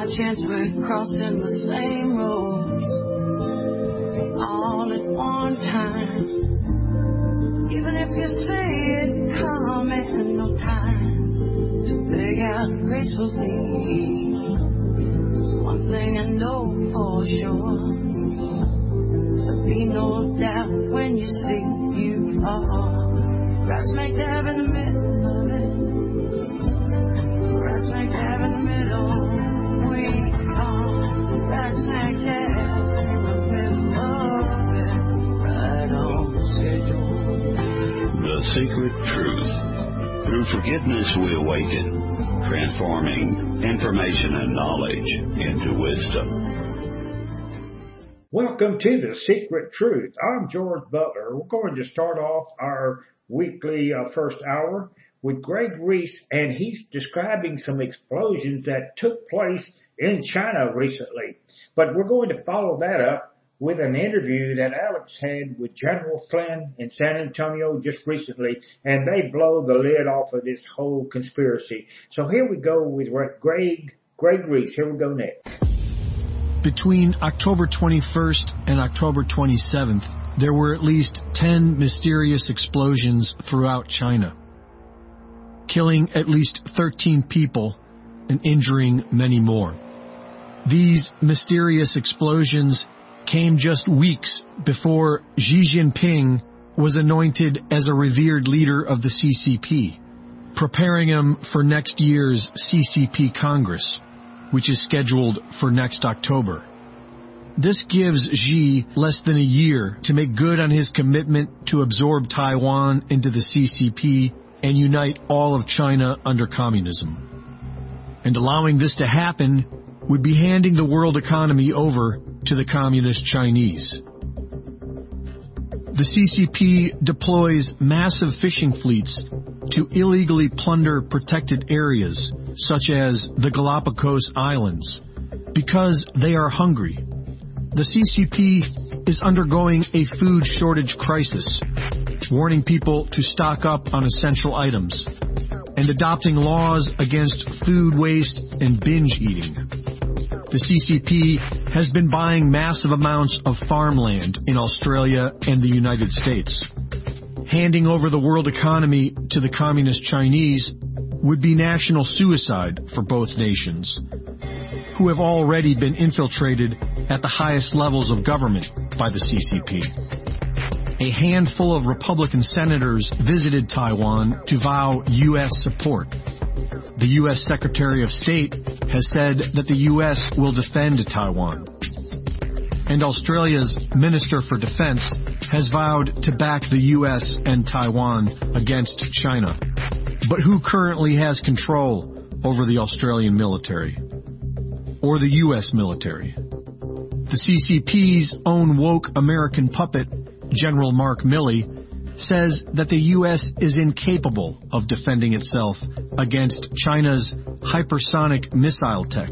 chance we're crossing the same roads all at one time. Even if you say it come in no time to beg out gracefully. One thing I know for sure, there'll be no doubt when you see you are right smack dab in the middle of it. Right smack dab in the middle. We are right smack dab in the middle of it. Right on schedule. The Secret Truth. Through forgiveness we awaken, transforming information and knowledge into wisdom. Welcome to The Secret Truth. I'm George Butler. We're going to start off our weekly first hour with Greg Reese, and he's describing some explosions that took place in China recently. But we're going to follow that up with an interview that Alex had with General Flynn in San Antonio just recently, and they blow the lid off of this whole conspiracy. So here we go with Greg Reese. Here we go next. Between October 21st and October 27th, there were at least 10 mysterious explosions throughout China, killing at least 13 people and injuring many more. These mysterious explosions came just weeks before Xi Jinping was anointed as a revered leader of the CCP, preparing him for next year's CCP Congress, which is scheduled for next October. This gives Xi less than a year to make good on his commitment to absorb Taiwan into the CCP and unite all of China under communism. And allowing this to happen would be handing the world economy over to the Communist Chinese. The CCP deploys massive fishing fleets to illegally plunder protected areas, such as the Galapagos Islands, because they are hungry. The CCP is undergoing a food shortage crisis, warning people to stock up on essential items, and adopting laws against food waste and binge eating. The CCP has been buying massive amounts of farmland in Australia and the United States. Handing over the world economy to the Communist Chinese would be national suicide for both nations, who have already been infiltrated at the highest levels of government by the CCP. A handful of Republican senators visited Taiwan to vow U.S. support. The U.S. Secretary of State has said that the U.S. will defend Taiwan. And Australia's Minister for Defense has vowed to back the U.S. and Taiwan against China. But who currently has control over the Australian military? Or the U.S. military? The CCP's own woke American puppet, General Mark Milley, says that the U.S. is incapable of defending itself against China's hypersonic missile tech.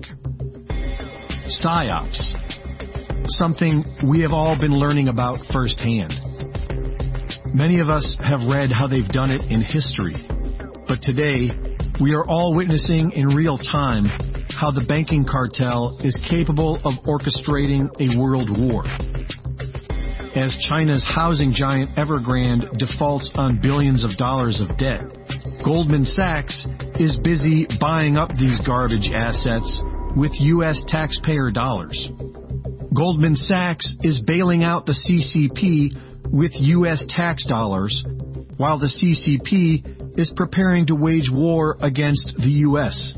PSYOPs. Something we have all been learning about firsthand. Many of us have read how they've done it in history, but today we are all witnessing in real time how the banking cartel is capable of orchestrating a world war. As China's housing giant Evergrande defaults on billions of dollars of debt, Goldman Sachs is busy buying up these garbage assets with U.S. taxpayer dollars. Goldman Sachs is bailing out the CCP with U.S. tax dollars, while the CCP is preparing to wage war against the U.S.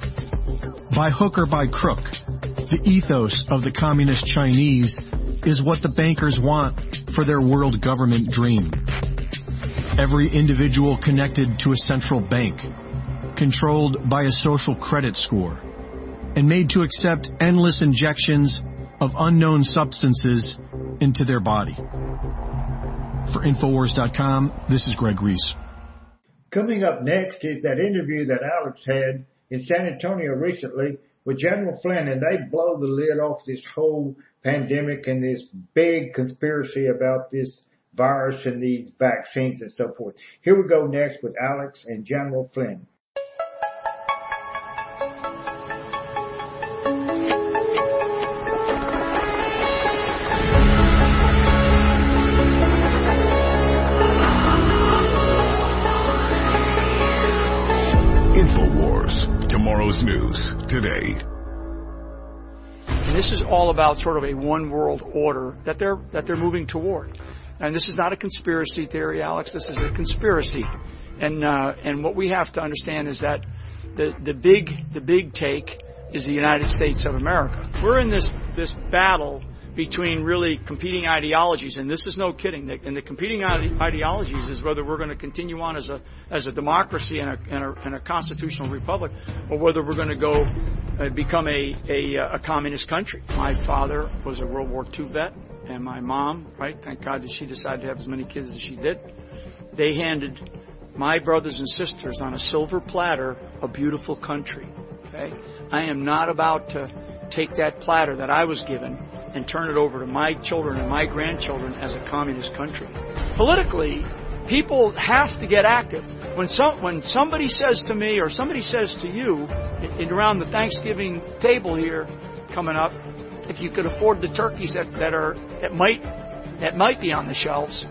By hook or by crook, the ethos of the Communist Chinese is what the bankers want for their world government dream. Every individual connected to a central bank, controlled by a social credit score, and made to accept endless injections of unknown substances into their body. For Infowars.com, this is Greg Reese. Coming up next is that interview that Alex had in San Antonio recently with General Flynn, and they blow the lid off this whole pandemic and this big conspiracy about this virus and these vaccines and so forth. Here we go next with Alex and General Flynn. News Today. And this is all about sort of a one world order that they're moving toward. And this is not a conspiracy theory, Alex. This is a conspiracy. And what we have to understand is that the big take is the United States of America. We're in this battle between really competing ideologies, and this is no kidding. And the competing ideologies is whether we're going to continue on as a democracy and a constitutional republic, or whether we're going to go become a communist country. My father was a World War II vet, and my mom, right? Thank God that she decided to have as many kids as she did. They handed my brothers and sisters on a silver platter a beautiful country. Okay, I am not about to take that platter that I was given and turn it over to my children and my grandchildren as a communist country. Politically, people have to get active. When somebody says to me or somebody says to you around the Thanksgiving table here coming up, if you could afford the turkeys that might be on the shelves,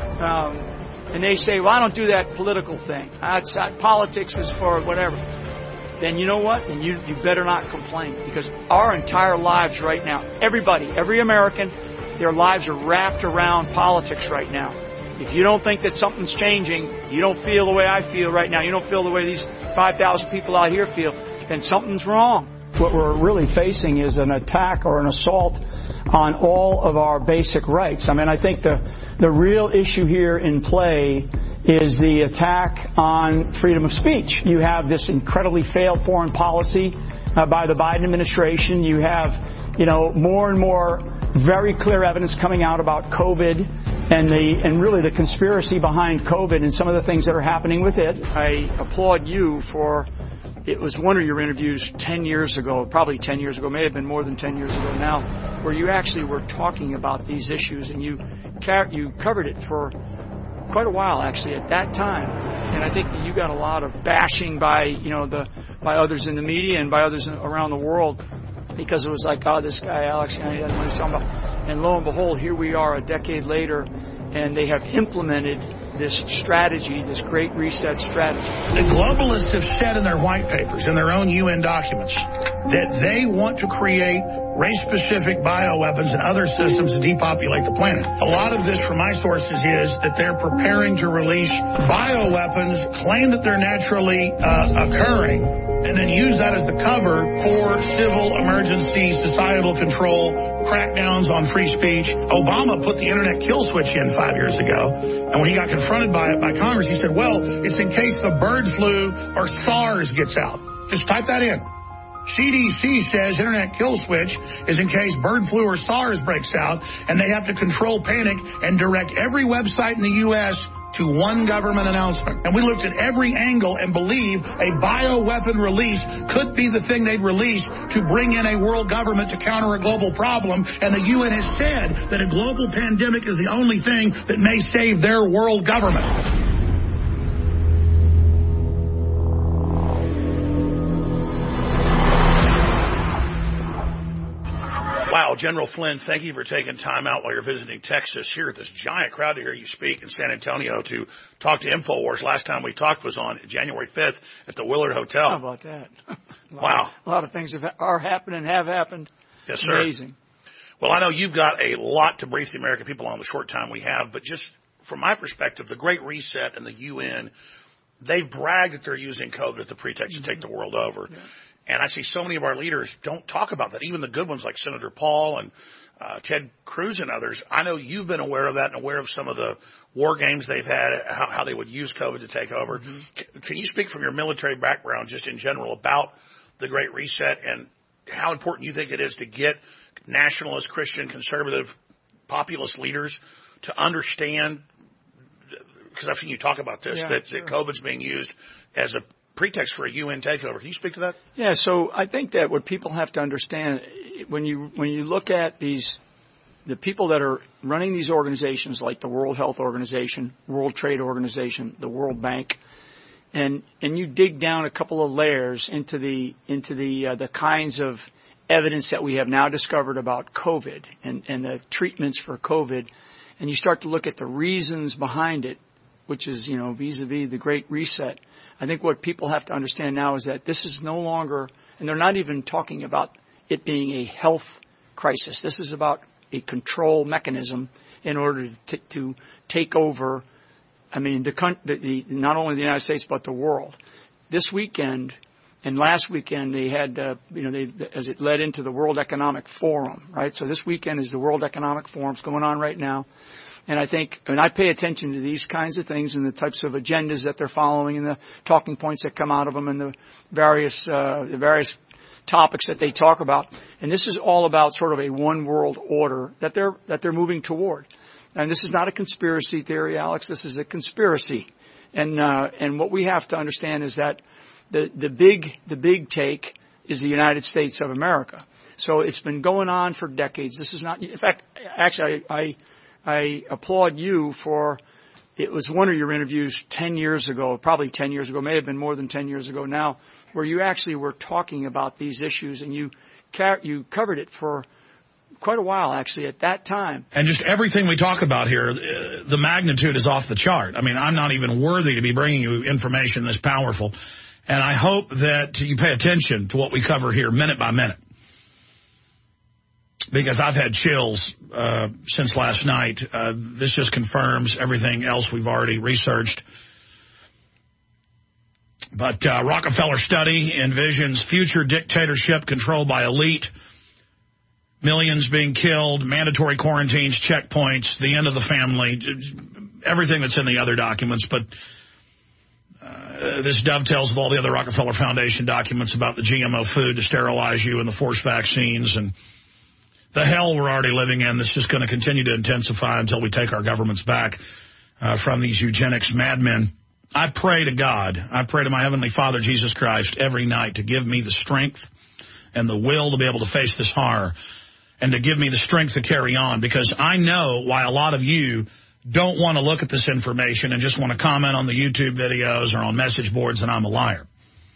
and they say, well, I don't do that political thing. Politics is for whatever. Then you know what? Then you better not complain, because our entire lives right now, every American, their lives are wrapped around politics right now. If you don't think that something's changing, you don't feel the way I feel right now, you don't feel the way these 5,000 people out here feel, then something's wrong. What we're really facing is an attack or an assault on all of our basic rights. I mean, I think the real issue here in play is the attack on freedom of speech. You have this incredibly failed foreign policy by the Biden administration. You have, more and more very clear evidence coming out about COVID and really the conspiracy behind COVID and some of the things that are happening with it. I applaud you for, it was one of your interviews 10 years ago, probably 10 years ago, may have been more than 10 years ago now, where you actually were talking about these issues, and you covered it for quite a while actually at that time. And I think that you got a lot of bashing by by others in the media and by others around the world, because it was like, oh, this guy Alex, he doesn't know what he's talking about. And lo and behold, here we are a decade later, and they have implemented this strategy, this Great Reset strategy. The globalists have said in their white papers, in their own UN documents, that they want to create race-specific bioweapons and other systems to depopulate the planet. A lot of this, from my sources, is that they're preparing to release bioweapons, claim that they're naturally occurring, and then use that as the cover for civil emergency, societal control, crackdowns on free speech. Obama put the internet kill switch in 5 years ago, and when he got confronted by it by Congress, he said, well, it's in case the bird flu or SARS gets out. Just type that in. CDC says internet kill switch is in case bird flu or SARS breaks out, and they have to control panic and direct every website in the U.S. to one government announcement. And we looked at every angle and believe a bioweapon release could be the thing they'd release to bring in a world government to counter a global problem. And the UN has said that a global pandemic is the only thing that may save their world government. Wow, General Flynn, thank you for taking time out while you're visiting Texas here at this giant crowd to hear you speak in San Antonio to talk to InfoWars. Last time we talked was on January 5th at the Willard Hotel. How about that? Wow. A lot of things are happening, have happened. Yes, sir. Amazing. Well, I know you've got a lot to brief the American people on the short time we have, but just from my perspective, the Great Reset and the UN, they've bragged that they're using COVID as the pretext to take the world over. Yeah. And I see so many of our leaders don't talk about that, even the good ones like Senator Paul and Ted Cruz and others. I know you've been aware of that and aware of some of the war games they've had, how they would use COVID to take over. Mm-hmm. Can you speak from your military background just in general about the Great Reset and how important you think it is to get nationalist, Christian, conservative, populist leaders to understand, because I've seen you talk about this, that COVID's being used as a pretext for a UN takeover. Can you speak to that? Yeah, so I think that what people have to understand, when you look at the people that are running these organizations like the World Health Organization, World Trade Organization, the World Bank, and you dig down a couple of layers into the kinds of evidence that we have now discovered about COVID and the treatments for COVID, and you start to look at the reasons behind it, which is, vis-a-vis the Great Reset. I think what people have to understand now is that this is no longer And they're not even talking about it being a health crisis. This is about a control mechanism in order to take over, not only the United States, but the world. This weekend and last weekend they had, as it led into the World Economic Forum, right? So this weekend is the World Economic Forum. It's going on right now. And I pay attention to these kinds of things and the types of agendas that they're following and the talking points that come out of them and the various topics that they talk about. And this is all about sort of a one world order that they're moving toward. And this is not a conspiracy theory, Alex. This is a conspiracy. And what we have to understand is that the big take is the United States of America. So it's been going on for decades. This is not, in fact, actually, I applaud you for, it was one of your interviews 10 years ago, probably 10 years ago, may have been more than 10 years ago now, where you actually were talking about these issues and you covered it for quite a while, actually, at that time. And just everything we talk about here, the magnitude is off the chart. I mean, I'm not even worthy to be bringing you information this powerful. And I hope that you pay attention to what we cover here minute by minute. Because I've had chills since last night. This just confirms everything else we've already researched. But Rockefeller study envisions future dictatorship controlled by elite, millions being killed, mandatory quarantines, checkpoints, the end of the family, everything that's in the other documents. But this dovetails with all the other Rockefeller Foundation documents about the GMO food to sterilize you and the forced vaccines and the hell we're already living in that's just going to continue to intensify until we take our governments back from these eugenics madmen. I pray to God, I pray to my Heavenly Father, Jesus Christ, every night to give me the strength and the will to be able to face this horror and to give me the strength to carry on, because I know why a lot of you don't want to look at this information and just want to comment on the YouTube videos or on message boards that I'm a liar.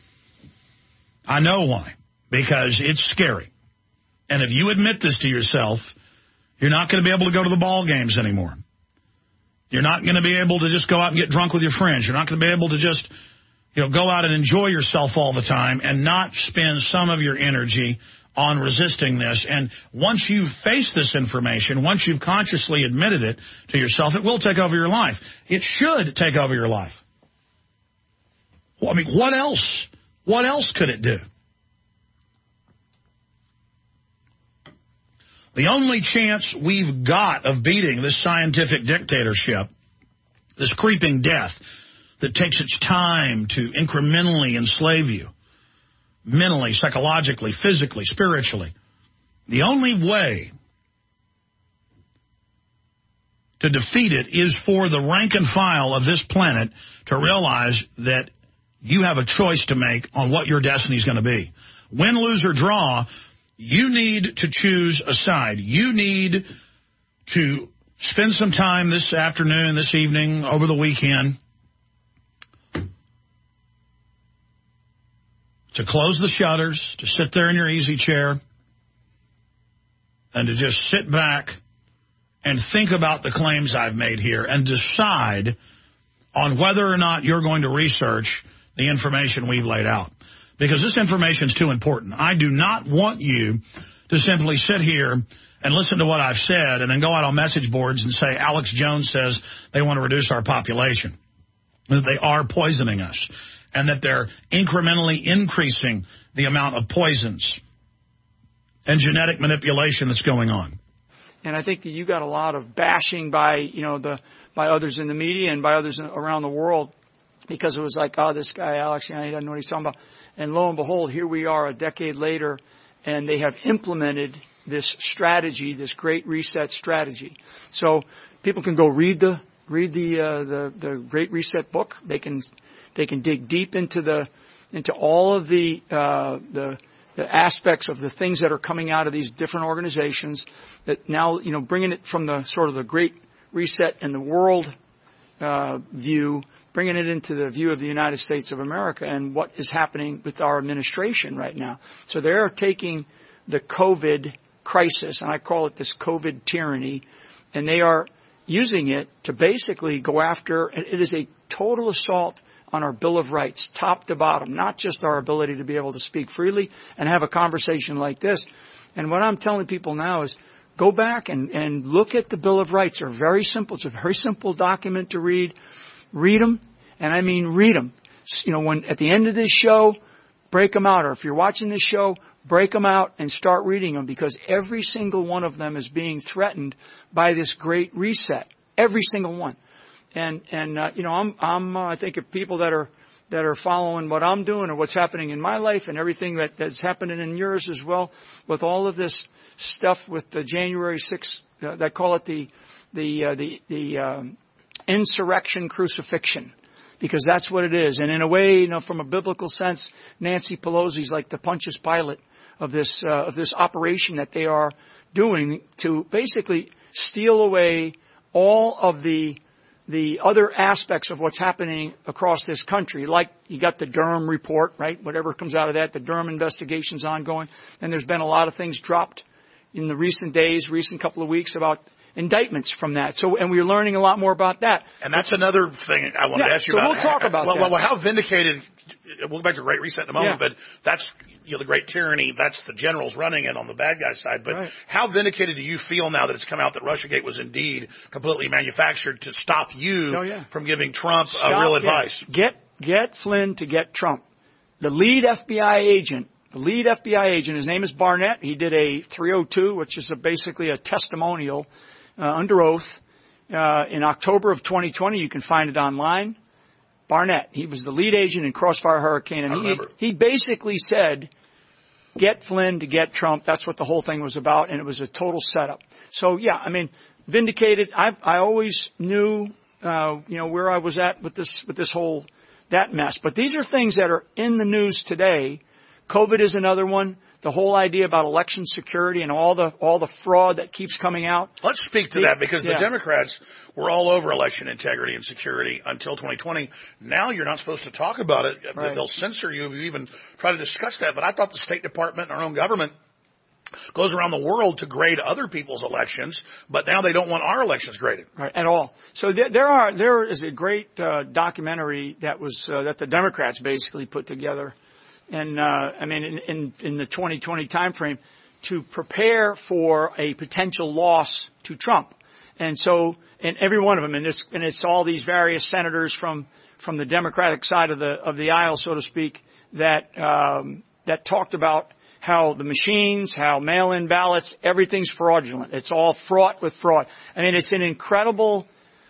I know why, because it's scary. And if you admit this to yourself, you're not going to be able to go to the ball games anymore. You're not going to be able to just go out and get drunk with your friends. You're not going to be able to just, go out and enjoy yourself all the time and not spend some of your energy on resisting this. And once you face this information, once you've consciously admitted it to yourself, it will take over your life. It should take over your life. Well, I mean, what else? What else could it do? The only chance we've got of beating this scientific dictatorship, this creeping death that takes its time to incrementally enslave you, mentally, psychologically, physically, spiritually, the only way to defeat it is for the rank and file of this planet to realize that you have a choice to make on what your destiny is going to be. Win, lose, or draw, you need to choose a side. You need to spend some time this afternoon, this evening, over the weekend to close the shutters, to sit there in your easy chair, and to just sit back and think about the claims I've made here and decide on whether or not you're going to research the information we've laid out. Because this information is too important. I do not want you to simply sit here and listen to what I've said and then go out on message boards and say, Alex Jones says they want to reduce our population, that they are poisoning us, and that they're incrementally increasing the amount of poisons and genetic manipulation that's going on. And I think that you got a lot of bashing by, by others in the media and by others around the world, because it was like, oh, this guy, Alex, he doesn't know what he's talking about. And lo and behold, here we are a decade later, and they have implemented this strategy, this Great Reset strategy. So people can go read the Great Reset book. They can dig deep into all of the aspects of the things that are coming out of these different organizations. That now, bringing it from the sort of the Great Reset and the world view, bringing it into the view of the United States of America and what is happening with our administration right now. So they're taking the COVID crisis, and I call it this COVID tyranny, and they are using it to basically go after, it is a total assault on our Bill of Rights, top to bottom, not just our ability to be able to speak freely and have a conversation like this. And what I'm telling people now is go back and look at the Bill of Rights. They're very simple. It's a very simple document to read. Read them, and I mean read them. You know, when at the end of this show, break them out. Or if you're watching this show, break them out and start reading them, because every single one of them is being threatened by this great reset. Every single one. And you know, I think of people that are following what I'm doing or what's happening in my life and everything that's happening in yours as well, with all of this stuff with the January 6th, they call it the insurrection crucifixion. Because that's what it is. And in a way, you know, from a biblical sense, Nancy Pelosi's like the Pontius Pilate of this operation that they are doing to basically steal away all of the other aspects of what's happening across this country. Like you got the Durham report, right? Whatever comes out of that, the Durham investigation's ongoing. And there's been a lot of things dropped in the recent days, recent couple of weeks about indictments from that. So, and we're learning a lot more about that. And that's another thing I wanted to ask you about. So we'll talk about that. Well, how vindicated, we'll go back to Great Reset in a moment, but that's, you know, the Great Tyranny, that's the generals running it on the bad guy side. But how vindicated do you feel now that it's come out that Russiagate was indeed completely manufactured to stop you from giving Trump real advice? Get Flynn to get Trump. The lead FBI agent, his name is Barnett. He did a 302, which is basically a testimonial under oath in October of 2020. You can find it online. Barnett, he was the lead agent in Crossfire Hurricane, and he basically said, get Flynn to get Trump. That's what the whole thing was about, and it was a total setup. So, yeah, I mean, vindicated. I always knew, where I was at with this whole, that mess. But these are things that are in the news today. COVID is another one. The whole idea about election security and all the fraud that keeps coming out. Let's speak to that, because the Democrats were all over election integrity and security until 2020. Now you're not supposed to talk about it. Right. They'll censor you if you even try to discuss that. But I thought the State Department and our own government goes around the world to grade other people's elections, but now they don't want our elections graded. Right, at all. So there is a great documentary that the Democrats basically put together. And, in the 2020 timeframe to prepare for a potential loss to Trump. And so, and every one of them, and it's all these various senators from the Democratic side of the aisle, so to speak, that talked about how the machines, how mail-in ballots, everything's fraudulent. It's all fraught with fraud. I mean, it's incredible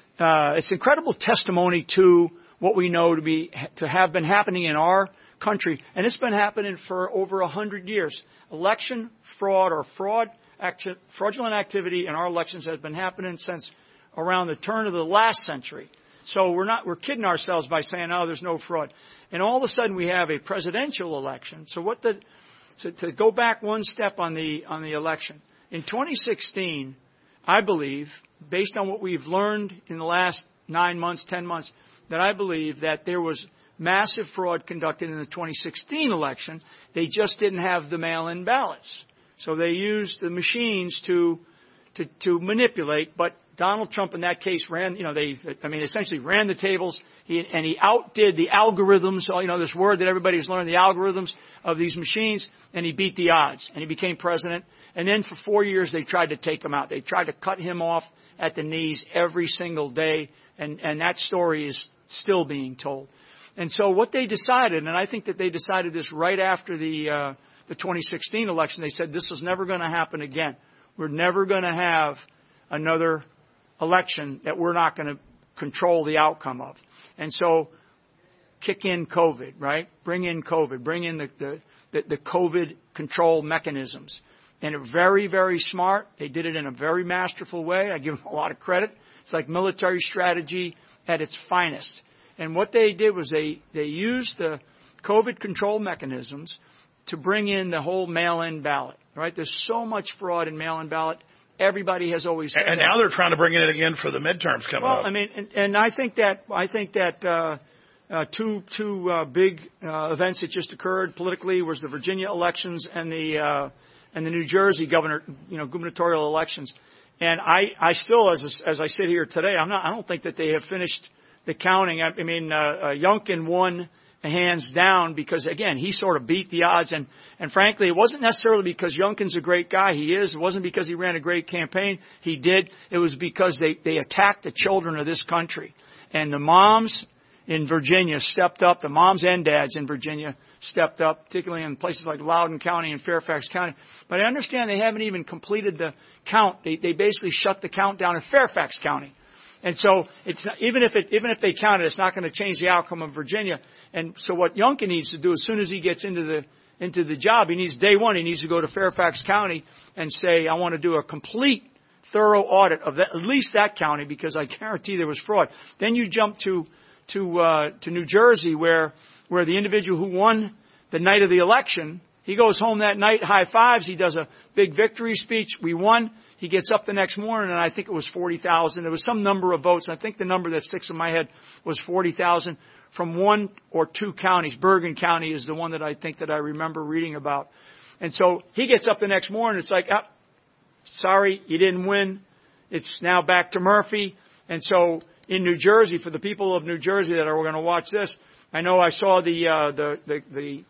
testimony to what we know to have been happening in our country, and it's been happening for over 100 years. Election fraud or fraudulent activity in our elections has been happening since around the turn of the last century. So we're kidding ourselves by saying, oh, there's no fraud. And all of a sudden we have a presidential election. So to go back one step on the election. In 2016, I believe, based on what we've learned in the last 9 months, 10 months, that I believe that there was massive fraud conducted in the 2016 election. They just didn't have the mail-in ballots. So they used the machines to manipulate. But Donald Trump in that case essentially ran the tables. He outdid the algorithms, this word that everybody's learned, the algorithms of these machines, and he beat the odds. And he became president. And then for 4 years they tried to take him out. They tried to cut him off at the knees every single day. And that story is still being told. And so what they decided, and I think that they decided this right after the 2016 election, they said this is never going to happen again. We're never going to have another election that we're not going to control the outcome of. And so kick in COVID, right? Bring in COVID. Bring in the COVID control mechanisms. And they're very, very smart. They did it in a very masterful way. I give them a lot of credit. It's like military strategy at its finest. And what they did was they used the COVID control mechanisms to bring in the whole mail-in ballot, right? There's so much fraud in mail-in ballot. Everybody has always said that. And now they're trying to bring it again for the midterms coming up. Well, I mean, and I think that two big events that just occurred politically was the Virginia elections and the New Jersey gubernatorial elections. And I still, as I sit here today, I don't think that they have finished the counting. I mean, Youngkin won hands down because, again, he sort of beat the odds. And frankly, it wasn't necessarily because Youngkin's a great guy. He is. It wasn't because he ran a great campaign. He did. It was because they attacked the children of this country. And the moms in Virginia stepped up. The moms and dads in Virginia stepped up, particularly in places like Loudoun County and Fairfax County. But I understand they haven't even completed the count. They basically shut the count down in Fairfax County. And so it's not, even if they count it, it's not going to change the outcome of Virginia. And so what Youngkin needs to do as soon as he gets into the job, he needs day one, he needs to go to Fairfax County and say, I want to do a complete, thorough audit of that, at least that county, because I guarantee there was fraud. Then you jump to New Jersey, where the individual who won the night of the election, he goes home that night, high fives, he does a big victory speech. We won. He gets up the next morning, and I think it was 40,000. There was some number of votes. I think the number that sticks in my head was 40,000 from one or two counties. Bergen County is the one that I think that I remember reading about. And so he gets up the next morning. It's like, sorry, you didn't win. It's now back to Murphy. And so in New Jersey, for the people of New Jersey that are going to watch this, I know I saw I think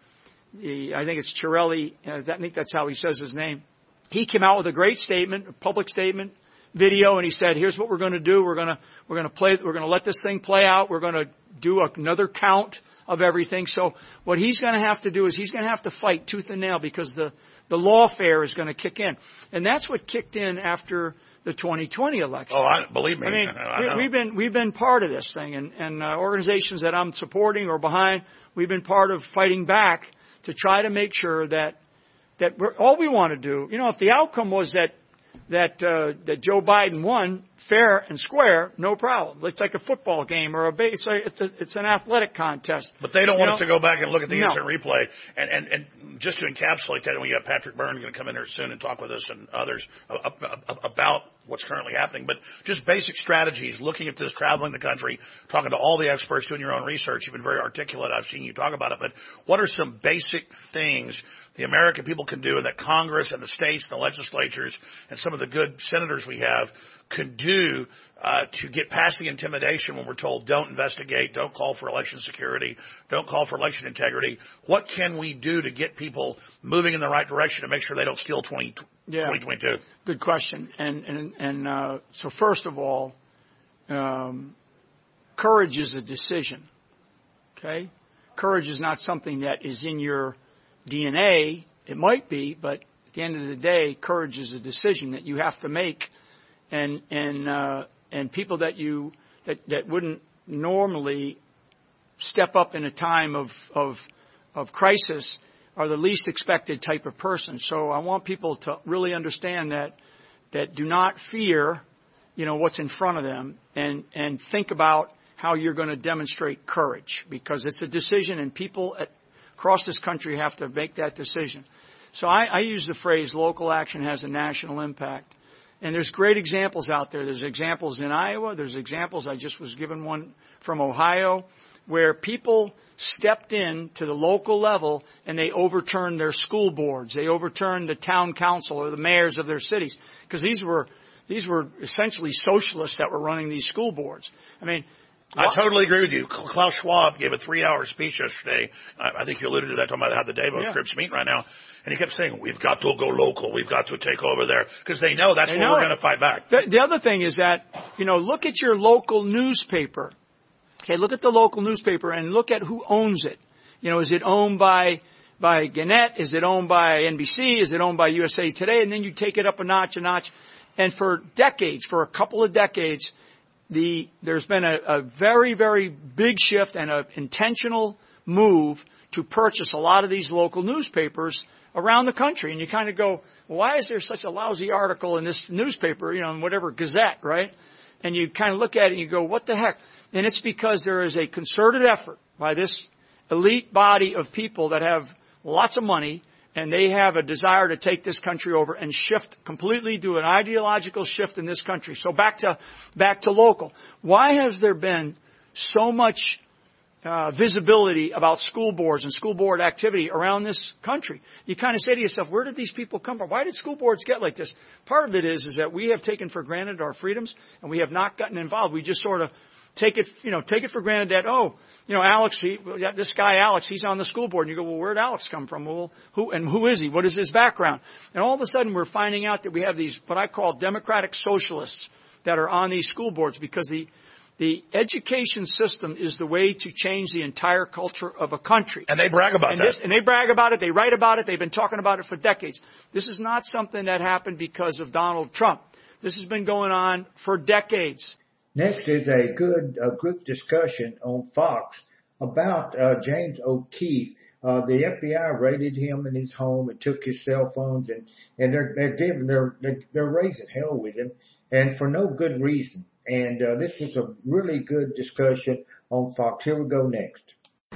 it's Chiarelli. I think that's how he says his name. He came out with a great statement, a public statement, video, and he said, "Here's what we're going to do. We're going to let this thing play out. We're going to do another count of everything." So what he's going to have to do is he's going to have to fight tooth and nail because the lawfare is going to kick in, and that's what kicked in after the 2020 election. Oh, believe me. I mean, I know. we've been part of this thing, and organizations that I'm supporting or behind, we've been part of fighting back to try to make sure that all we want to do, if the outcome was that Joe Biden won fair and square, no problem. It's like a football game or it's an athletic contest. But they don't want us to go back and look at the instant replay. And just to encapsulate that, and we have Patrick Byrne going to come in here soon and talk with us and others about what's currently happening. But just basic strategies, looking at this, traveling the country, talking to all the experts, doing your own research. You've been very articulate. I've seen you talk about it. But what are some basic things the American people can do, and that Congress and the states and the legislatures and some of the good senators we have could do to get past the intimidation when we're told don't investigate, don't call for election security, don't call for election integrity? What can we do to get people moving in the right direction to make sure they don't steal 2022? Good question. And so first of all, courage is a decision. Okay? Courage is not something that is in your DNA. It might be, but at the end of the day, courage is a decision that you have to make. And people that wouldn't normally step up in a time of crisis are the least expected type of person. So I want people to really understand that do not fear, what's in front of them, and think about how you're going to demonstrate courage, because it's a decision, and people across this country have to make that decision. So I use the phrase local action has a national impact. And there's great examples out there. There's examples in Iowa. There's examples. I just was given one from Ohio where people stepped in to the local level and they overturned their school boards. They overturned the town council or the mayors of their cities, because these were essentially socialists that were running these school boards. I mean, I totally agree with you. Klaus Schwab gave a 3-hour speech yesterday. I think you alluded to that, talking about how the Davos groups meet right now. And he kept saying, we've got to go local. We've got to take over there. Because they know that's where we're going to fight back. The other thing is that, look at your local newspaper. Okay, look at the local newspaper and look at who owns it. Is it owned by Gannett? Is it owned by NBC? Is it owned by USA Today? And then you take it up a notch. And for a couple of decades, there's been a very, very big shift and an intentional move to purchase a lot of these local newspapers around the country. And you kind of go, well, why is there such a lousy article in this newspaper, in whatever Gazette, right? And you kind of look at it and you go, what the heck? And it's because there is a concerted effort by this elite body of people that have lots of money, and they have a desire to take this country over and completely do an ideological shift in this country. So back to local. Why has there been so much visibility about school boards and school board activity around this country? You kind of say to yourself, where did these people come from? Why did school boards get like this? Part of it is that we have taken for granted our freedoms, and we have not gotten involved. We just sort of take it for granted that, Alex, this guy Alex, he's on the school board. And you go, well, where'd Alex come from? Well, who is he? What is his background? And all of a sudden we're finding out that we have these, what I call democratic socialists that are on these school boards, because the education system is the way to change the entire culture of a country. And they brag about that. And they brag about it. They write about it. They've been talking about it for decades. This is not something that happened because of Donald Trump. This has been going on for decades. Next is a good group discussion on Fox about James O'Keefe. The FBI raided him in his home and took his cell phones, and they're raising hell with him, and for no good reason. And this was a really good discussion on Fox. Here we go next.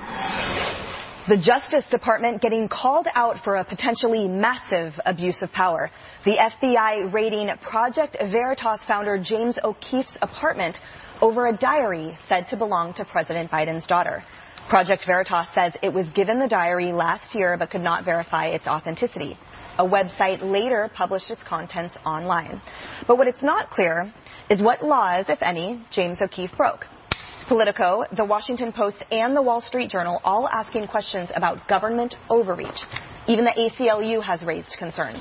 The Justice Department getting called out for a potentially massive abuse of power. The FBI raiding Project Veritas founder James O'Keefe's apartment over a diary said to belong to President Biden's daughter. Project Veritas says it was given the diary last year but could not verify its authenticity. A website later published its contents online. But what it's not clear is what laws, if any, James O'Keefe broke. Politico, The Washington Post, and The Wall Street Journal all asking questions about government overreach. Even the ACLU has raised concerns.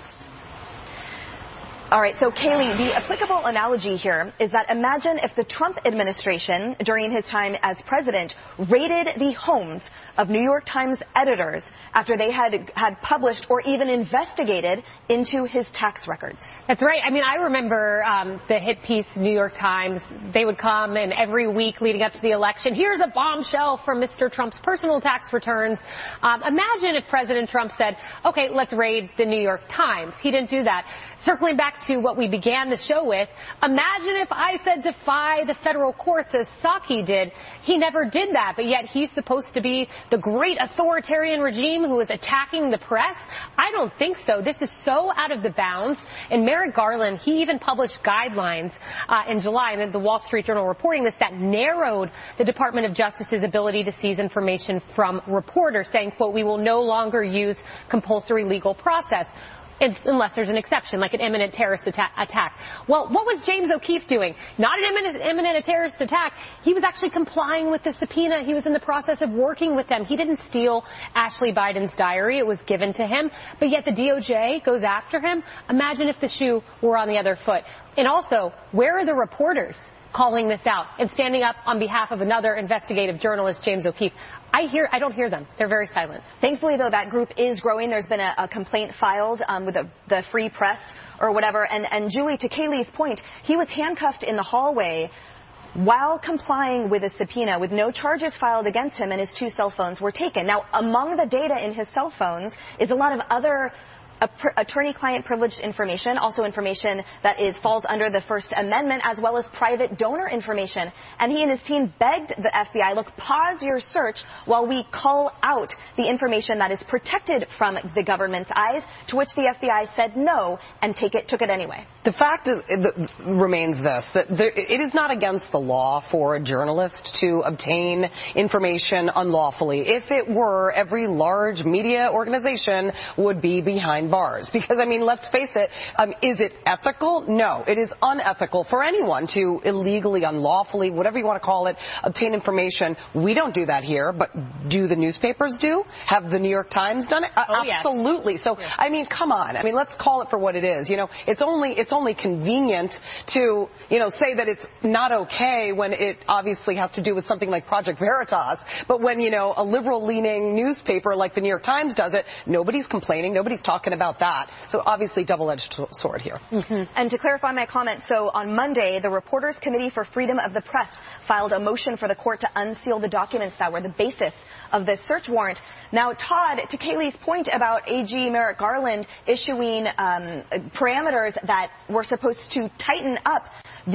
All right, so Kaylee, the applicable analogy here is that imagine if the Trump administration, during his time as president, raided the homes of New York Times editors after they had published or even investigated into his tax records. That's right. I mean, I remember the hit piece New York Times. They would come, and every week leading up to the election, here's a bombshell from Mr. Trump's personal tax returns. Imagine if President Trump said, okay, let's raid the New York Times. He didn't do that. Circling back to what we began the show with, imagine if I said defy the federal courts as Psaki did. He never did that, but yet he's supposed to be the great authoritarian regime who is attacking the press. I don't think so. This is so out of the bounds. And Merrick Garland, he even published guidelines in July, and the Wall Street Journal reporting this, that narrowed the Department of Justice's ability to seize information from reporters, saying, quote, we will no longer use compulsory legal process unless there's an exception, like an imminent terrorist attack. Well, what was James O'Keefe doing? Not an imminent terrorist attack. He was actually complying with the subpoena. He was in the process of working with them. He didn't steal Ashley Biden's diary. It was given to him. But yet the DOJ goes after him. Imagine if the shoe were on the other foot. And also, where are the reporters calling this out and standing up on behalf of another investigative journalist, James O'Keefe? I don't hear them. They're very silent. Thankfully, though, that group is growing. There's been a complaint filed with the Free Press or whatever. And Julie, to Kaylee's point, he was handcuffed in the hallway while complying with a subpoena with no charges filed against him, and his 2 cell phones were taken. Now, among the data in his cell phones is a lot of other attorney-client privileged information, also information that falls under the First Amendment, as well as private donor information. And he and his team begged the FBI, look, pause your search while we cull out the information that is protected from the government's eyes, to which the FBI said no and took it anyway. The fact remains this, that it is not against the law for a journalist to obtain information unlawfully. If it were, every large media organization would be behind bars. Because, I mean, let's face it, is it ethical? No, it is unethical for anyone to illegally, unlawfully, whatever you want to call it, obtain information. We don't do that here, but do the newspapers do? Have the New York Times done it? Absolutely. Yes. So, yeah. I mean, come on. I mean, let's call it for what it is. You know, it's only convenient to, say that it's not okay when it obviously has to do with something like Project Veritas. But when, a liberal-leaning newspaper like the New York Times does it, nobody's complaining. Nobody's talking about that. So obviously double-edged sword here. Mm-hmm. And to clarify my comment, so on Monday, the Reporters Committee for Freedom of the Press filed a motion for the court to unseal the documents that were the basis of this search warrant. Now, Todd, to Kaylee's point about AG Merrick Garland issuing parameters that were supposed to tighten up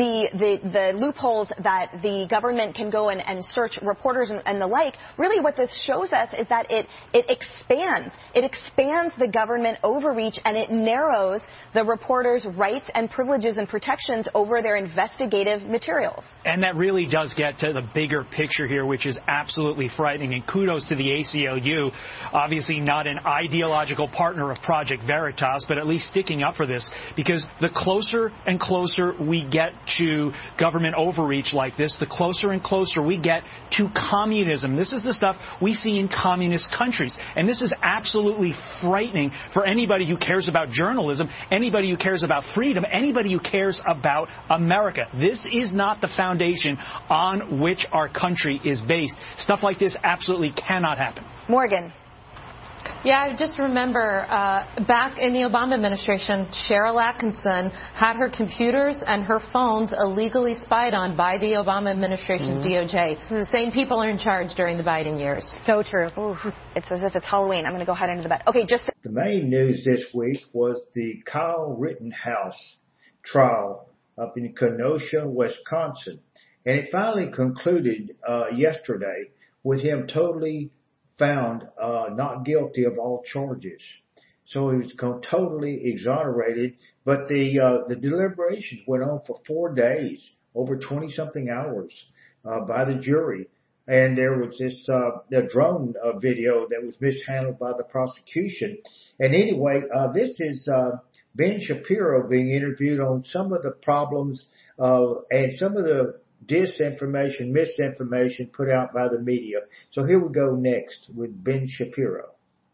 the loopholes that the government can go and search reporters and the like, really what this shows us is that it expands the government overreach, and it narrows the reporters' rights and privileges and protections over their investigative materials. And that really does get to the bigger picture here, which is absolutely frightening. And kudos to the ACLU, obviously not an ideological partner of Project Veritas, but at least sticking up for this, because the closer and closer we get to government overreach like this, the closer and closer we get to communism. This is the stuff we see in communist countries. And this is absolutely frightening for anybody who cares about journalism, anybody who cares about freedom, anybody who cares about America. This is not the foundation on which our country is based. Stuff like this absolutely cannot happen. Morgan. Yeah, I just remember back in the Obama administration, Cheryl Atkinson had her computers and her phones illegally spied on by the Obama administration's DOJ. Same people are in charge during the Biden years. So true. Ooh, it's as if it's Halloween. I'm going to go hide under the bed. Okay, just the main news this week was the Kyle Rittenhouse trial up in Kenosha, Wisconsin. And it finally concluded yesterday with him totally found not guilty of all charges. So he was totally exonerated. But the deliberations went on for 4 days, over 20-something hours by the jury. And there was this the drone video that was mishandled by the prosecution. And anyway, this is Ben Shapiro being interviewed on some of the problems and some of the disinformation, misinformation put out by the media. So here we go next with Ben Shapiro.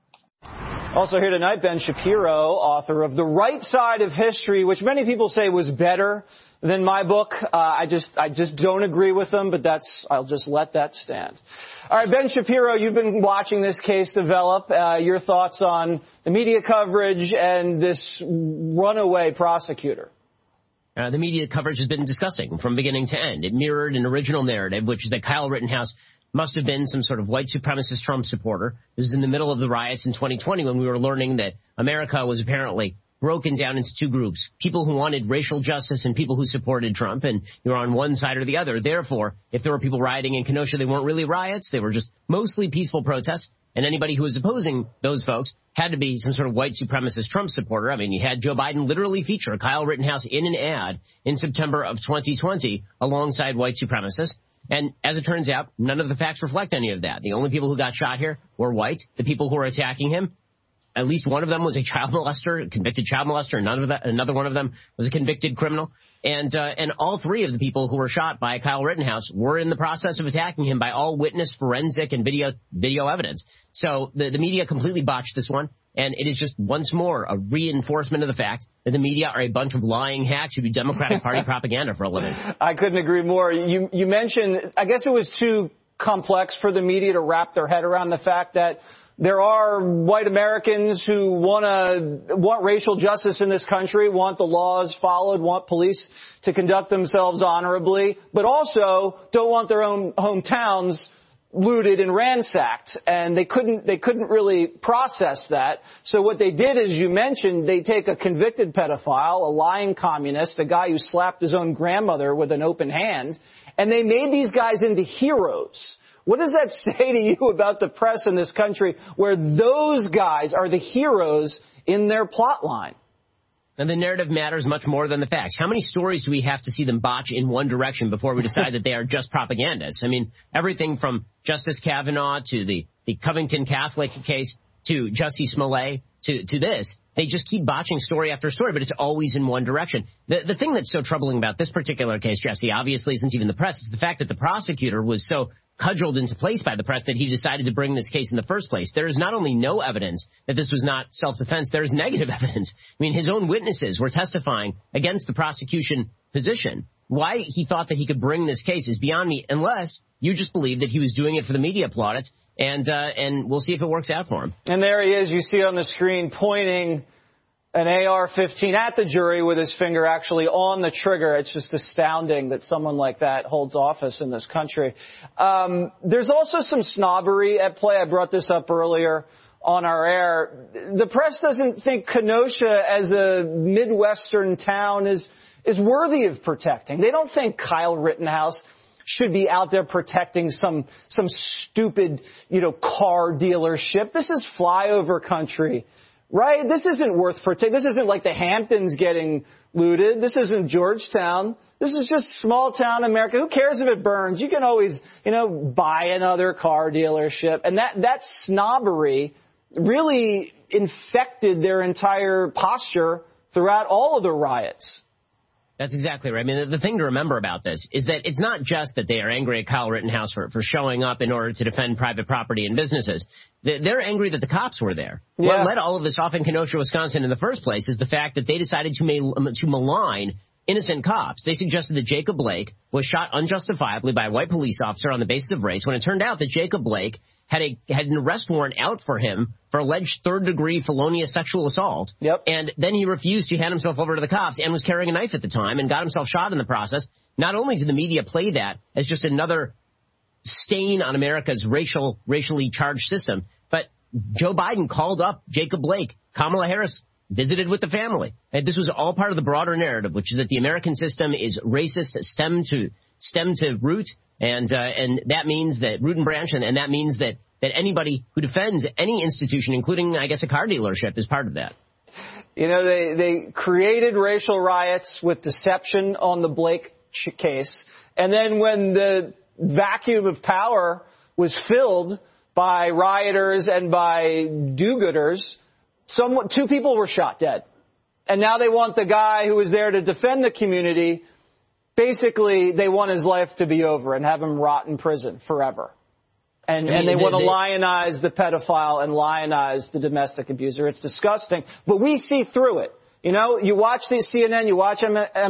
Also here tonight, Ben Shapiro, author of The Right Side of History, which many people say was better than my book. I just don't agree with them, but I'll just let that stand. All right, Ben Shapiro, you've been watching this case develop. Your thoughts on the media coverage and this runaway prosecutor? The media coverage has been disgusting from beginning to end. It mirrored an original narrative, which is that Kyle Rittenhouse must have been some sort of white supremacist Trump supporter. This is in the middle of the riots in 2020 when we were learning that America was apparently broken down into two groups, people who wanted racial justice and people who supported Trump, and you were on one side or the other. Therefore, if there were people rioting in Kenosha, they weren't really riots. They were just mostly peaceful protests. And anybody who was opposing those folks had to be some sort of white supremacist Trump supporter. I mean, you had Joe Biden literally feature Kyle Rittenhouse in an ad in September of 2020 alongside white supremacists. And as it turns out, none of the facts reflect any of that. The only people who got shot here were white. The people who were attacking him, at least one of them was a child molester, a convicted child molester. Another one of them was a convicted criminal. And all three of the people who were shot by Kyle Rittenhouse were in the process of attacking him by all witness, forensic, and video evidence. So the media completely botched this one. And it is just once more a reinforcement of the fact that the media are a bunch of lying hacks who do Democratic Party propaganda for a living. I couldn't agree more. You mentioned, I guess it was too complex for the media to wrap their head around the fact that there are white Americans who want racial justice in this country, want the laws followed, want police to conduct themselves honorably, but also don't want their own hometowns looted and ransacked. And they couldn't really process that. So what they did, as you mentioned, they take a convicted pedophile, a lying communist, a guy who slapped his own grandmother with an open hand, and they made these guys into heroes. What does that say to you about the press in this country where those guys are the heroes in their plot line? And the narrative matters much more than the facts. How many stories do we have to see them botch in one direction before we decide that they are just propagandists? I mean, everything from Justice Kavanaugh to the Covington Catholic case to Jussie Smollett to this. They just keep botching story after story, but it's always in one direction. The thing that's so troubling about this particular case, Jesse, obviously isn't even the press. It's the fact that the prosecutor was so cudgeled into place by the press that he decided to bring this case in the first place. There is not only no evidence that this was not self-defense, there is negative evidence. I mean, his own witnesses were testifying against the prosecution position. Why he thought that he could bring this case is beyond me, unless you just believe that he was doing it for the media plaudits, and we'll see if it works out for him. And there he is, you see on the screen, pointing an AR-15 at the jury with his finger actually on the trigger. It's just astounding that someone like that holds office in this country. There's also some snobbery at play. I brought this up earlier on our air. The press doesn't think Kenosha as a Midwestern town is worthy of protecting. They don't think Kyle Rittenhouse should be out there protecting some stupid, car dealership. This is flyover country. Right? This isn't worth protecting. This isn't like the Hamptons getting looted. This isn't Georgetown. This is just small town America. Who cares if it burns? You can always, buy another car dealership. And that snobbery really infected their entire posture throughout all of the riots. That's exactly right. I mean, the thing to remember about this is that it's not just that they are angry at Kyle Rittenhouse for showing up in order to defend private property and businesses. They're angry that the cops were there. Yeah. What led all of this off in Kenosha, Wisconsin in the first place is the fact that they decided to malign innocent cops. They suggested that Jacob Blake was shot unjustifiably by a white police officer on the basis of race, when it turned out that Jacob Blake had an arrest warrant out for him for alleged third-degree felonious sexual assault. Yep. And then he refused to hand himself over to the cops and was carrying a knife at the time and got himself shot in the process. Not only did the media play that as just another stain on America's racially charged system, but Joe Biden called up Jacob Blake. Kamala Harris visited with the family. And this was all part of the broader narrative, which is that the American system is racist, stem to root, and that means that root and branch, and that means that anybody who defends any institution, including, I guess, a car dealership, is part of that. You know, they created racial riots with deception on the Blake case, and then when the vacuum of power was filled by rioters and by do-gooders, two people were shot dead. And now they want the guy who was there to defend the community, basically they want his life to be over and have him rot in prison forever. And they want to lionize the pedophile and lionize the domestic abuser. It's disgusting, but we see through it. You know, you watch the CNN, you watch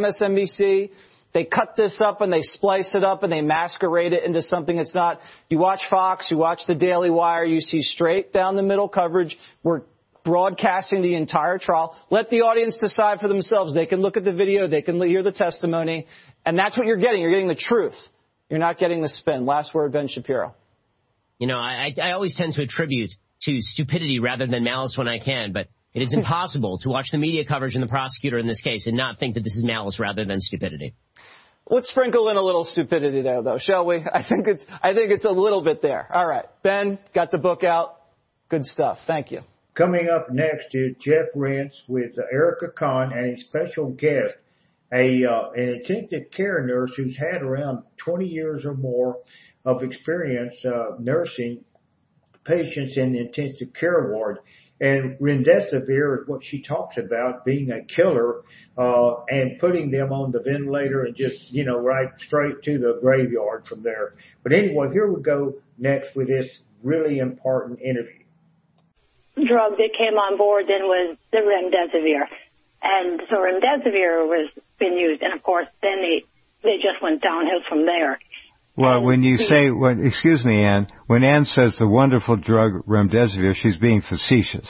MSNBC, they cut this up and they splice it up and they masquerade it into something it's not. You watch Fox, you watch the Daily Wire, you see straight down the middle coverage. We're broadcasting the entire trial. Let the audience decide for themselves. They can look at the video, they can hear the testimony, and that's what you're getting. You're getting the truth. You're not getting the spin. Last word, Ben Shapiro. You know, I always tend to attribute to stupidity rather than malice when I can, but it is impossible to watch the media coverage and the prosecutor in this case and not think that this is malice rather than stupidity. Let's sprinkle in a little stupidity there, though, shall we? I think it's a little bit there. All right. Ben, got the book out. Good stuff. Thank you. Coming up next is Jeff Rense with Erica Kahn and a special guest, an intensive care nurse who's had around 20 years or more of experience nursing patients in the intensive care ward. And remdesivir is what she talks about, being a killer and putting them on the ventilator and just, right straight to the graveyard from there. But anyway, here we go next with this really important interview. Drug that came on board then was the remdesivir. And so remdesivir was being used. And, of course, then they just went downhill from there. Well, when you say, excuse me, Ann, when Ann says the wonderful drug remdesivir, she's being facetious.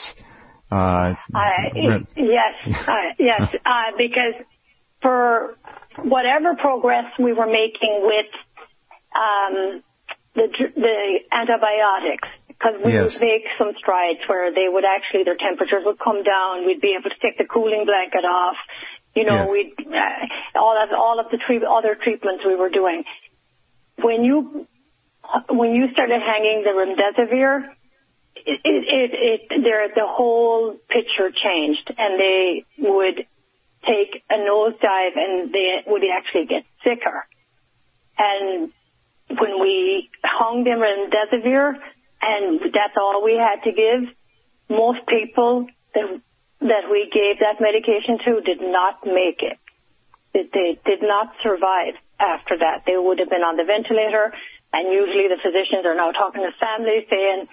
Yes, because for whatever progress we were making with the antibiotics, because we would make some strides where they would actually, their temperatures would come down, we'd be able to take the cooling blanket off, we'd all of the other treatments we were doing. When you started hanging the remdesivir, the whole picture changed, and they would take a nosedive, and they would actually get sicker. And when we hung the remdesivir, and that's all we had to give, most people that we gave that medication to did not make it. They did not survive after that. They would have been on the ventilator, and usually the physicians are now talking to families saying,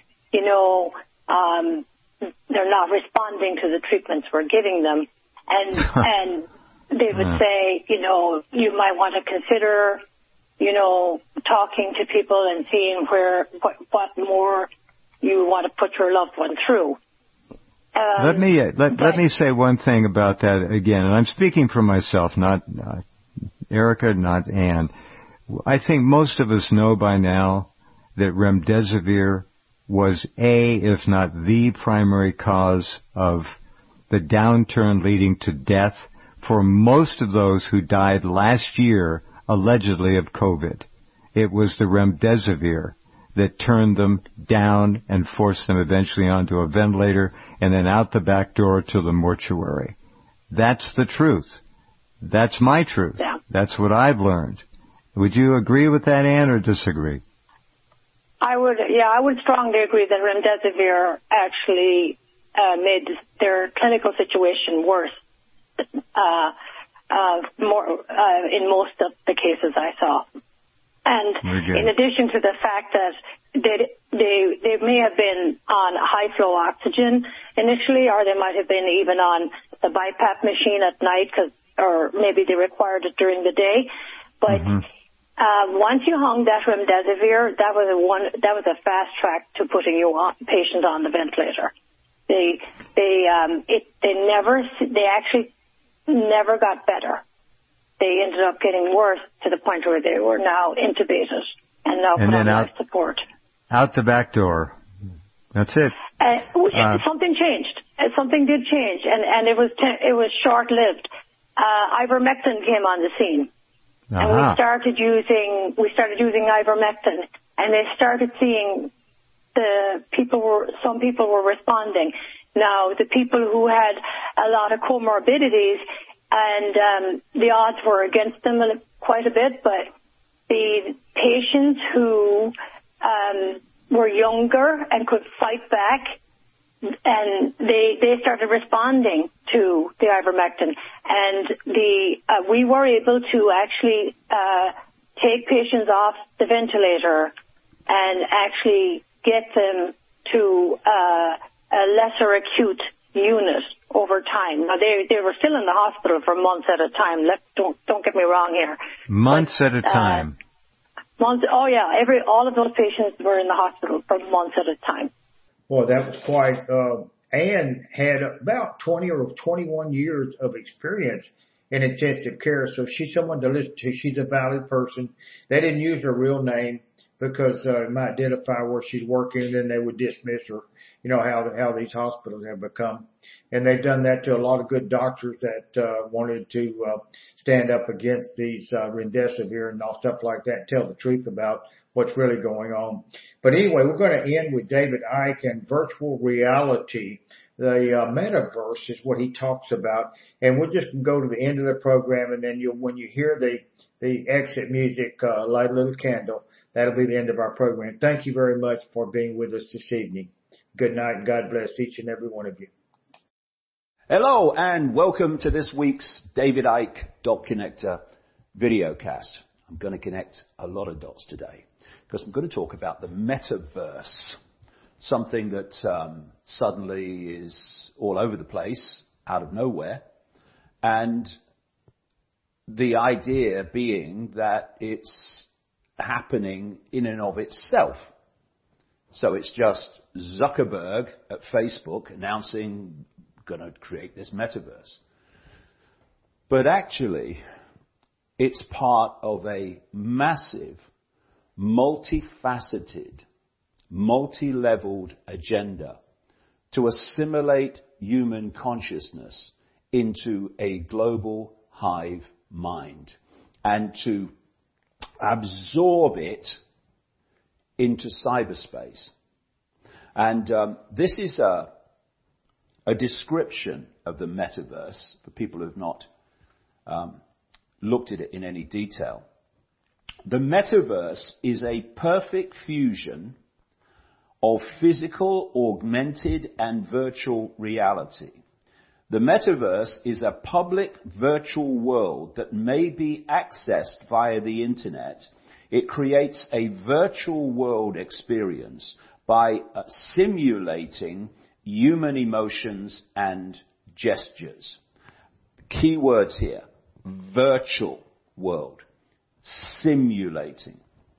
they're not responding to the treatments we're giving them. And they would say, you might want to consider, talking to people and seeing what more you want to put your loved one through. Let me say one thing about that again, and I'm speaking for myself, not Erica, not Ann. I think most of us know by now that remdesivir was if not the primary cause of the downturn leading to death for most of those who died last year, allegedly of COVID. It was the remdesivir that turned them down and forced them eventually onto a ventilator and then out the back door to the mortuary. That's the truth. That's my truth. Yeah. That's what I've learned. Would you agree with that, Ann, or disagree? I would strongly agree that remdesivir actually made their clinical situation worse. in most of the cases I saw. And in addition to the fact that they may have been on high flow oxygen initially, or they might have been even on the BiPAP machine at night, or maybe they required it during the day. But once you hung that remdesivir, that was a fast track to putting your patient on the ventilator. They actually never got better. They ended up getting worse to the point where they were now intubated and now put on life support. Out the back door. That's it. Something changed. Something did change, and it was short-lived. Ivermectin came on the scene, and we started using ivermectin, and they started seeing some people were responding. Now, the people who had a lot of comorbidities, and the odds were against them quite a bit, but the patients who were younger and could fight back, and they started responding to the ivermectin. And we were able to actually take patients off the ventilator and actually get them to a lesser acute unit over time. Now, they were still in the hospital for months at a time. Don't get me wrong here. Months at a time. Months. Oh yeah, all of those patients were in the hospital for months at a time. Well, that was quite. Anne had about 20 or 21 years of experience in intensive care, so she's someone to listen to. She's a valid person. They didn't use her real name because it might identify where she's working, and then they would dismiss her. You know how these hospitals have become. And they've done that to a lot of good doctors that wanted to stand up against these remdesivir and all stuff like that, and tell the truth about what's really going on. But anyway, we're going to end with David Icke and virtual reality. The metaverse is what he talks about. And we'll just go to the end of the program, and then when you hear the exit music, light a little candle, that'll be the end of our program. Thank you very much for being with us this evening. Good night, and God bless each and every one of you. Hello, and welcome to this week's David Icke Dot Connector videocast. I'm going to connect a lot of dots today because I'm going to talk about the metaverse, something that suddenly is all over the place, out of nowhere, and the idea being that it's happening in and of itself. So it's just Zuckerberg at Facebook announcing going to create this metaverse. But actually, it's part of a massive, multifaceted, multi-leveled agenda to assimilate human consciousness into a global hive mind and to absorb it into cyberspace. And this is a description of the metaverse for people who have not looked at it in any detail. The metaverse is a perfect fusion of physical, augmented, and virtual reality. The metaverse is a public virtual world that may be accessed via the internet. It creates a virtual world experience by simulating human emotions and gestures. Key words here: virtual world, simulating.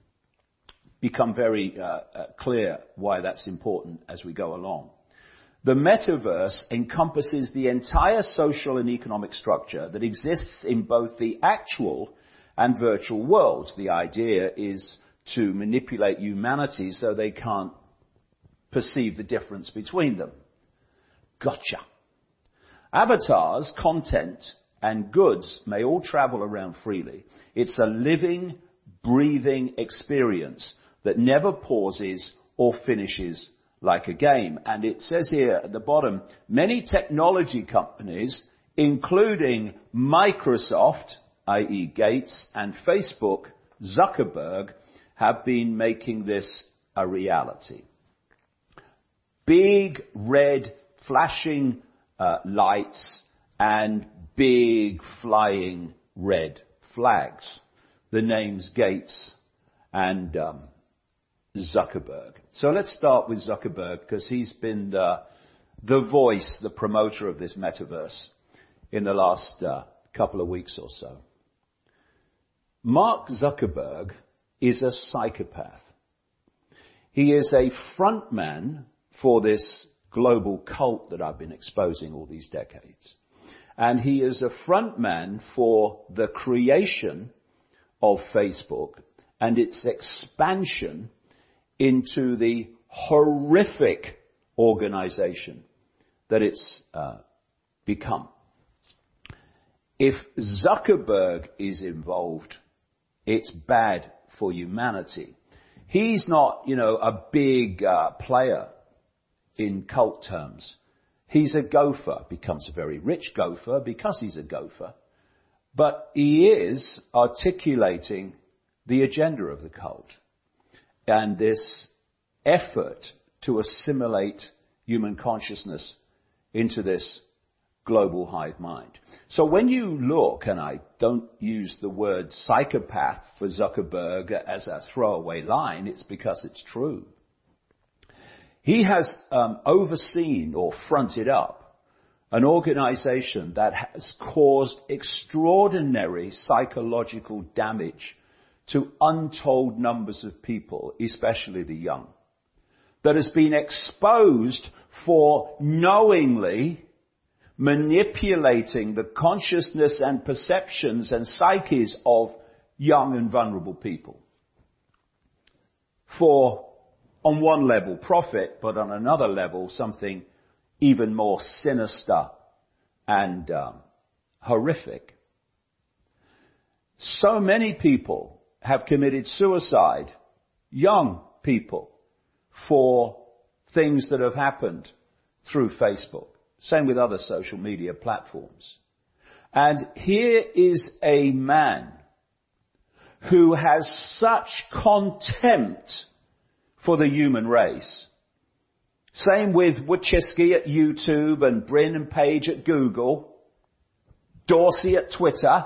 Become very clear why that's important as we go along. The metaverse encompasses the entire social and economic structure that exists in both the actual and virtual worlds. The idea is to manipulate humanity so they can't perceive the difference between them. Gotcha. Avatars, content, and goods may all travel around freely. It's a living, breathing experience that never pauses or finishes like a game. And it says here at the bottom, many technology companies, including Microsoft, i.e. Gates, and Facebook, Zuckerberg, have been making this a reality. Big red flashing lights and big flying red flags. The names Gates and Zuckerberg. So let's start with Zuckerberg, because he's been the voice, the promoter of this metaverse in the last couple of weeks or so. Mark Zuckerberg is a psychopath. He is a frontman for this global cult that I've been exposing all these decades. And he is a frontman for the creation of Facebook and its expansion into the horrific organization that it's become. If Zuckerberg is involved, it's bad for humanity. He's not, a big player in cult terms. He's a gopher, becomes a very rich gopher because he's a gopher. But he is articulating the agenda of the cult and this effort to assimilate human consciousness into this global hive mind. So when you look, and I don't use the word psychopath for Zuckerberg as a throwaway line, it's because it's true. He has overseen or fronted up an organization that has caused extraordinary psychological damage to untold numbers of people, especially the young, that has been exposed for knowingly manipulating the consciousness and perceptions and psyches of young and vulnerable people. For, on one level, profit, but on another level, something even more sinister and horrific. So many people have committed suicide, young people, for things that have happened through Facebook. Same with other social media platforms. And here is a man who has such contempt for the human race. Same with Wojcicki at YouTube and Brin and Page at Google, Dorsey at Twitter.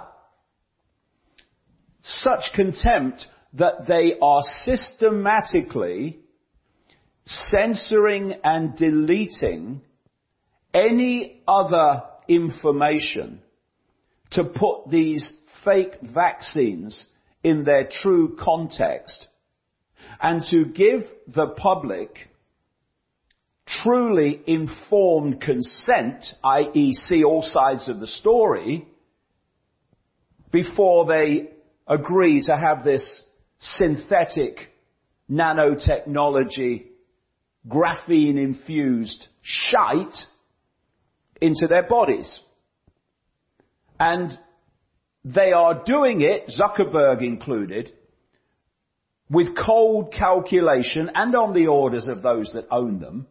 Such contempt that they are systematically censoring and deleting any other information to put these fake vaccines in their true context and to give the public truly informed consent, i.e. see all sides of the story, before they agree to have this synthetic nanotechnology, graphene-infused shite into their bodies. And they are doing it, Zuckerberg included, with cold calculation and on the orders of those that own them.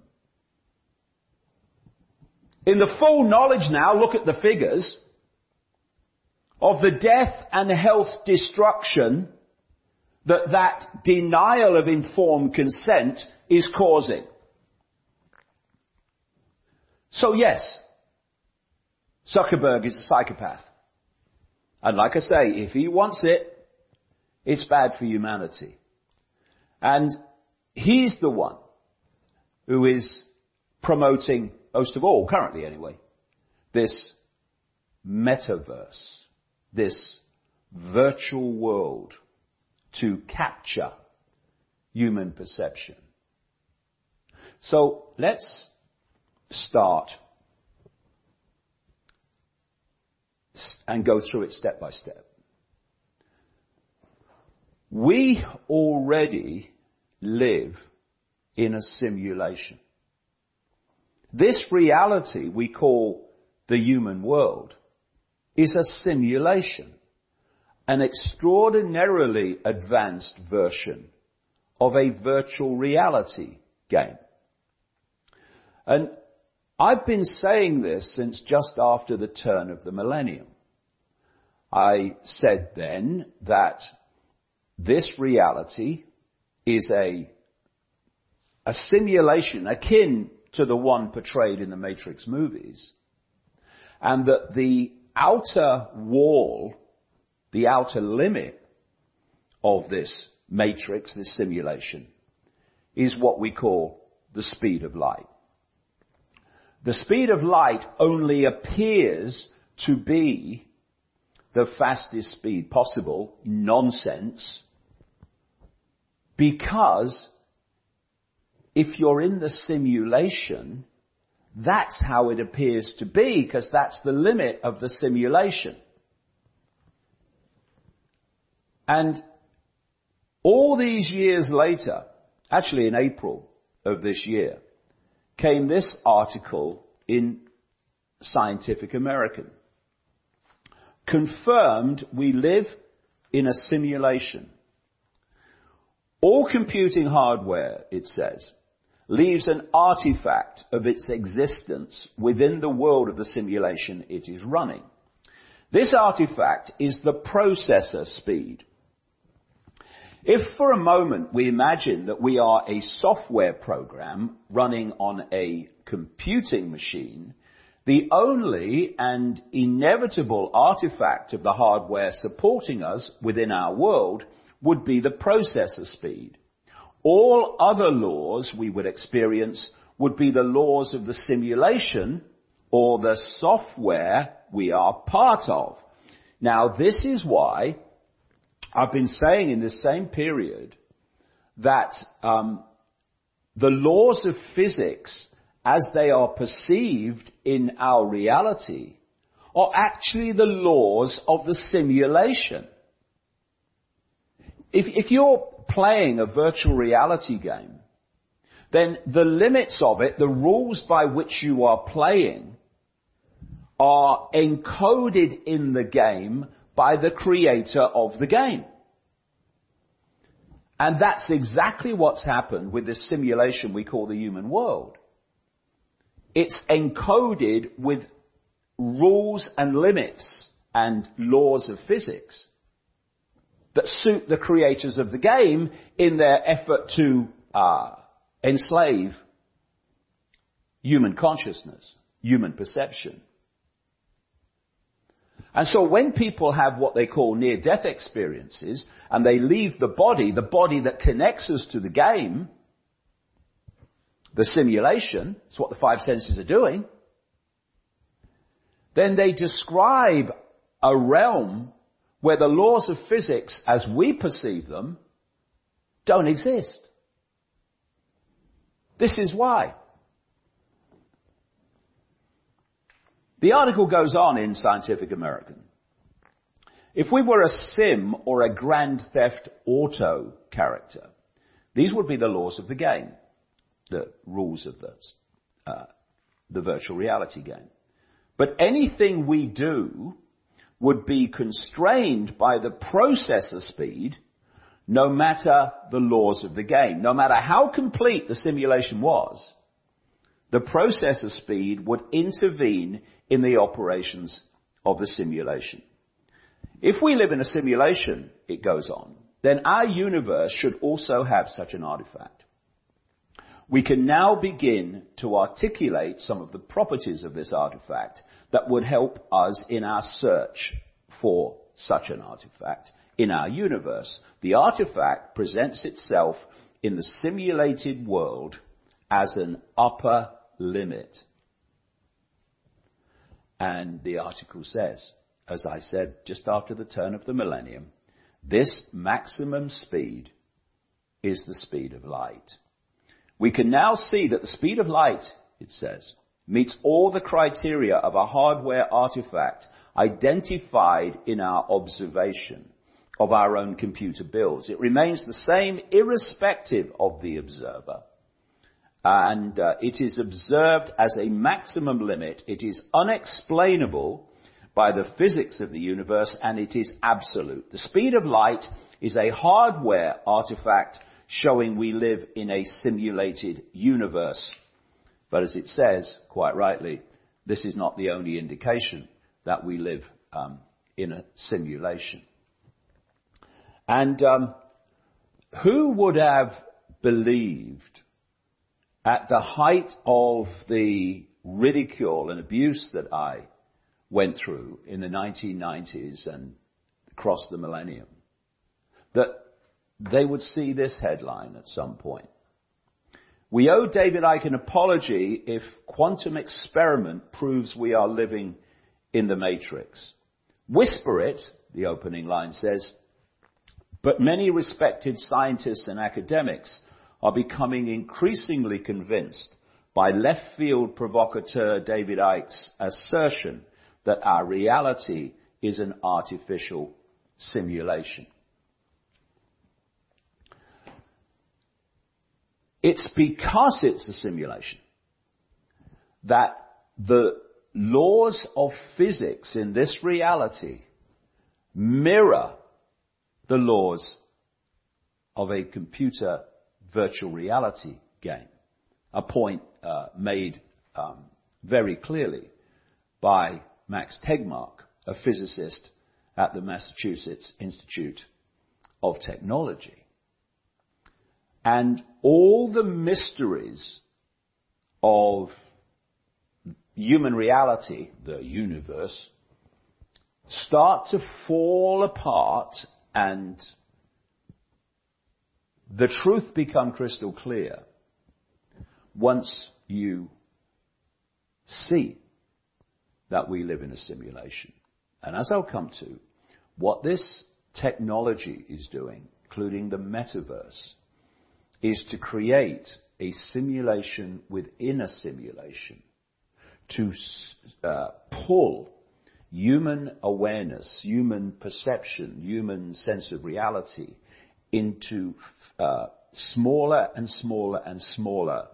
In the full knowledge now, look at the figures, of the death and health destruction that denial of informed consent is causing. So yes, Zuckerberg is a psychopath. And like I say, if he wants it, it's bad for humanity. And he's the one who is promoting, most of all, currently anyway, this metaverse, this virtual world to capture human perception. So let's start and go through it step by step. We already live in a simulation. This reality we call the human world is a simulation, an extraordinarily advanced version of a virtual reality game. And I've been saying this since just after the turn of the millennium. I said then that this reality is a simulation akin to the one portrayed in the Matrix movies. and that the outer wall, the outer limit of this matrix, this simulation, is what we call the speed of light. The speed of light only appears to be the fastest speed possible, nonsense, because if you're in the simulation, that's how it appears to be, because that's the limit of the simulation. And all these years later, actually in April of this year, came this article in Scientific American. Confirmed we live in a simulation. All computing hardware, it says, leaves an artifact of its existence within the world of the simulation it is running. This artifact is the processor speed. If for a moment we imagine that we are a software program running on a computing machine, the only and inevitable artifact of the hardware supporting us within our world would be the processor speed. All other laws we would experience would be the laws of the simulation or the software we are part of. Now, this is why I've been saying in this same period that the laws of physics, as they are perceived in our reality, are actually the laws of the simulation. If you're playing a virtual reality game, then the limits of it, the rules by which you are playing, are encoded in the game by the creator of the game. And that's exactly what's happened with this simulation we call the human world. It's encoded with rules and limits and laws of physics that suit the creators of the game in their effort to enslave human consciousness, human perception. And so when people have what they call near-death experiences, and they leave the body that connects us to the game, the simulation, it's what the five senses are doing, then they describe a realm where the laws of physics, as we perceive them, don't exist. This is why. The article goes on in Scientific American. If we were a sim or a Grand Theft Auto character, these would be the laws of the game, the rules of the virtual reality game. But anything we do would be constrained by the processor speed, no matter the laws of the game. No matter how complete the simulation was, the processor speed would intervene in the operations of the simulation. If we live in a simulation, it goes on, then our universe should also have such an artifact. We can now begin to articulate some of the properties of this artifact that would help us in our search for such an artifact in our universe. The artifact presents itself in the simulated world as an upper limit. And the article says, as I said just after the turn of the millennium, this maximum speed is the speed of light. We can now see that the speed of light, it says, meets all the criteria of a hardware artifact identified in our observation of our own computer builds. It remains the same irrespective of the observer. And it is observed as a maximum limit. It is unexplainable by the physics of the universe, and it is absolute. The speed of light is a hardware artifact showing we live in a simulated universe. But as it says, quite rightly, this is not the only indication that we live in a simulation. And who would have believed at the height of the ridicule and abuse that I went through in the 1990s and across the millennium, that they would see this headline at some point. We owe David Icke an apology if quantum experiment proves we are living in the Matrix. Whisper it, the opening line says, but many respected scientists and academics are becoming increasingly convinced by left-field provocateur David Icke's assertion that our reality is an artificial simulation. It's because it's a simulation that the laws of physics in this reality mirror the laws of a computer virtual reality game. A point made very clearly by Max Tegmark, a physicist at the Massachusetts Institute of Technology. And all the mysteries of human reality, the universe, start to fall apart and the truth become crystal clear once you see that we live in a simulation. And as I'll come to, what this technology is doing, including the metaverse, is to create a simulation within a simulation to pull human awareness, human perception, human sense of reality into smaller and smaller and smaller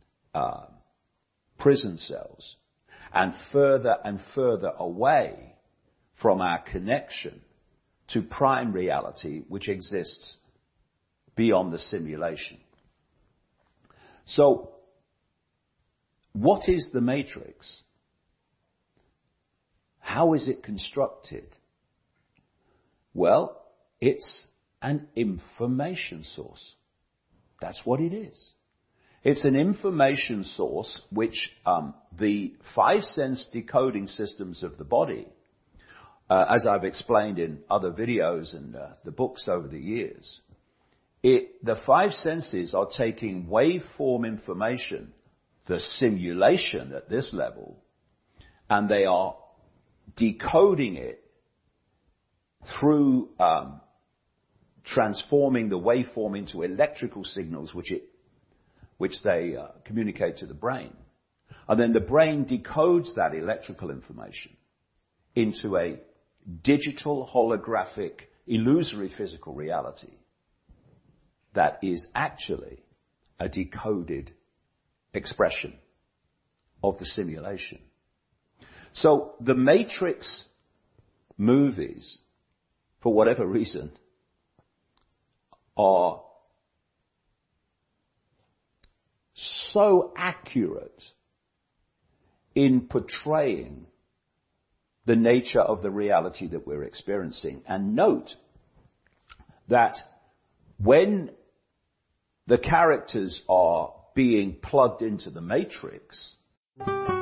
prison cells, and further away from our connection to prime reality, which exists beyond the simulation. So, what is the Matrix? How is it constructed? Well, it's an information source. That's what it is. It's an information source which the five-sense decoding systems of the body, as I've explained in other videos and the books over the years, the five senses are taking waveform information, the simulation at this level, and they are decoding it through transforming the waveform into electrical signals which they communicate to the brain. And then the brain decodes that electrical information into a digital, holographic, illusory physical reality that is actually a decoded expression of the simulation. So the Matrix movies, for whatever reason, are so accurate in portraying the nature of the reality that we're experiencing. And note that when the characters are being plugged into the Matrix,